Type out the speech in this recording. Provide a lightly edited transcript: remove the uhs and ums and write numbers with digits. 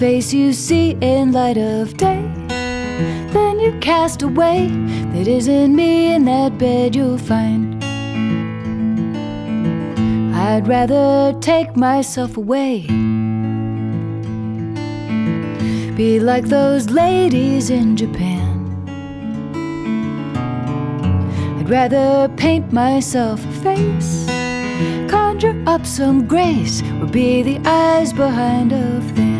face you see in light of day. Then you cast away, that isn't me in that bed you'll find. I'd rather take myself away, be like those ladies in Japan. I'd rather paint myself a face, conjure up some grace, or be the eyes behind a thing.